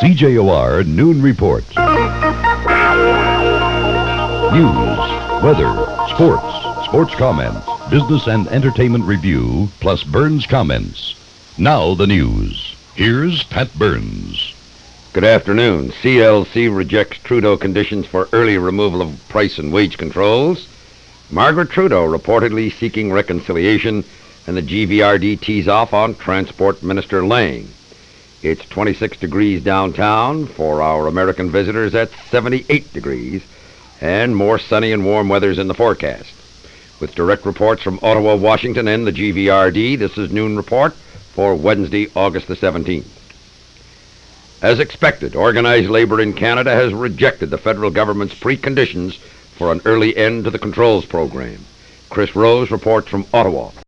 CJOR Noon Report. News, weather, sports comments, business and entertainment review, plus Burns comments. Now the news. Here's Pat Burns. Good afternoon. CLC rejects Trudeau conditions for early removal of price and wage controls. Margaret Trudeau reportedly seeking reconciliation, and the GVRD tees off on Transport Minister Lang. It's 26 degrees downtown. For our American visitors, that's 78 degrees. And more sunny and warm weather's in the forecast. With direct reports from Ottawa, Washington, and the GVRD, this is Noon Report for Wednesday, August the 17th. As expected, organized labor in Canada has rejected the federal government's preconditions for an early end to the controls program. Chris Rose reports from Ottawa.